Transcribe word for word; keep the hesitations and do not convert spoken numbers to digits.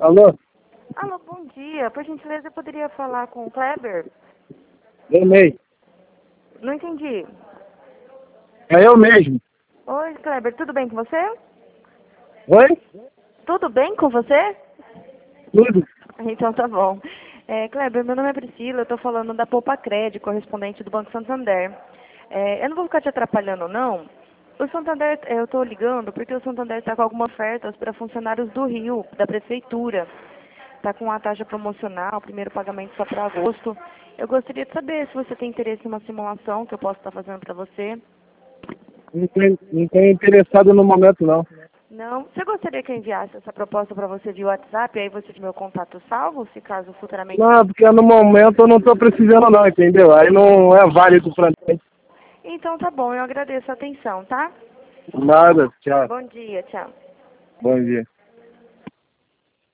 Alô? Alô, bom dia. Por gentileza, eu poderia falar com o Kleber? Eu mesmo. Não entendi. É eu mesmo. Oi, Kleber, tudo bem com você? Oi? Tudo bem com você? Tudo? Então tá bom. É, Kleber, meu nome é Priscila, eu estou falando da Poupa Cred, correspondente do Banco Santander. É, eu não vou ficar te atrapalhando, não. O Santander, eu estou ligando porque o Santander está com algumas ofertas para funcionários do Rio, da Prefeitura. Está com uma taxa promocional, primeiro pagamento só para agosto. Eu gostaria de saber se você tem interesse em uma simulação que eu posso estar fazendo para você. Não tenho, não tenho interessado no momento, não. Não? Você gostaria que eu enviasse essa proposta para você via WhatsApp, e aí você tem meu contato salvo, se caso futuramente... Não, porque no momento eu não estou precisando não, entendeu? Aí não é válido pra mim. Então tá bom, eu agradeço a atenção, tá? Nada, tchau. Bom dia, tchau. Bom dia.